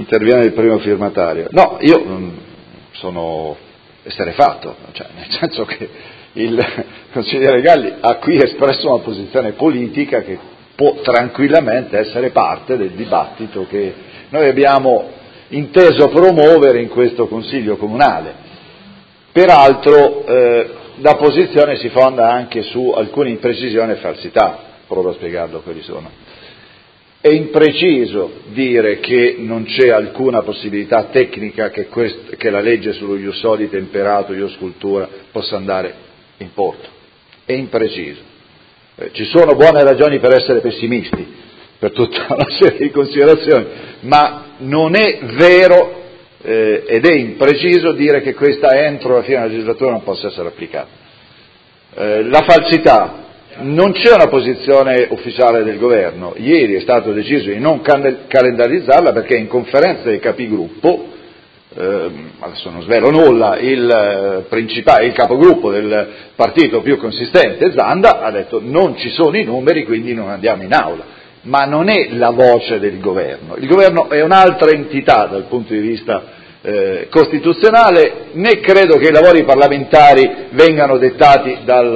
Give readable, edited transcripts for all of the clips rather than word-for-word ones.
interviene il primo firmatario. No, io sono esterrefatto, cioè nel senso che il consigliere Galli ha qui espresso una posizione politica che può tranquillamente essere parte del dibattito che noi abbiamo inteso promuovere in questo Consiglio Comunale. Peraltro la posizione si fonda anche su alcune imprecisioni e falsità, provo a spiegarlo quali sono. È impreciso dire che non c'è alcuna possibilità tecnica che la legge sullo ius soli temperato, ius cultura, possa andare in porto. È impreciso. Ci sono buone ragioni per essere pessimisti, per tutta una serie di considerazioni, ma non è vero ed è impreciso dire che questa entro la fine della legislatura non possa essere applicata. La falsità. Non c'è una posizione ufficiale del governo, ieri è stato deciso di non calendarizzarla perché in conferenza dei capigruppo, adesso non svelo nulla, il capogruppo del partito più consistente, Zanda, ha detto non ci sono i numeri quindi non andiamo in aula, ma non è la voce del governo, il governo è un'altra entità dal punto di vista costituzionale, né credo che i lavori parlamentari vengano dettati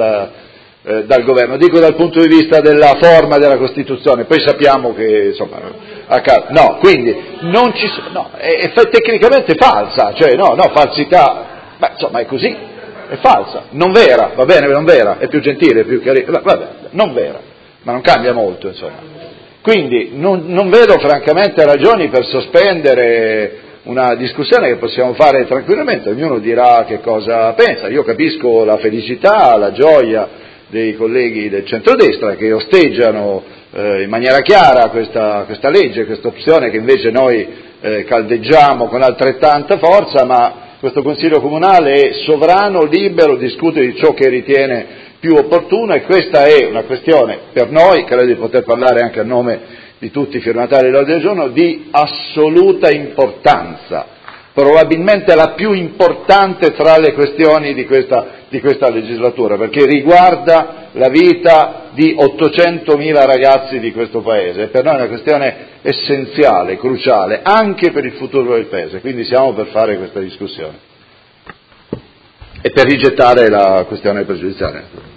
dal governo, dico dal punto di vista della forma della Costituzione, poi sappiamo che insomma no, quindi non ci no, è tecnicamente falsa, cioè no, falsità, insomma è così, è falsa, non vera, va bene, non vera, è più gentile, più chiarissima, vabbè, non vera, ma non cambia molto, insomma. Quindi non vedo francamente ragioni per sospendere una discussione che possiamo fare tranquillamente, ognuno dirà che cosa pensa, io capisco la felicità, la gioia dei colleghi del centrodestra che osteggiano in maniera chiara questa legge, questa opzione che invece noi caldeggiamo con altrettanta forza, ma questo Consiglio Comunale è sovrano, libero, discute di ciò che ritiene più opportuno e questa è una questione per noi, credo di poter parlare anche a nome di tutti i firmatari dell'ordine del giorno, di assoluta importanza, probabilmente la più importante tra le questioni di questa legislatura, perché riguarda la vita di 800.000 ragazzi di questo Paese, e per noi è una questione essenziale, cruciale, anche per il futuro del Paese, quindi siamo per fare questa discussione e per rigettare la questione pregiudiziale.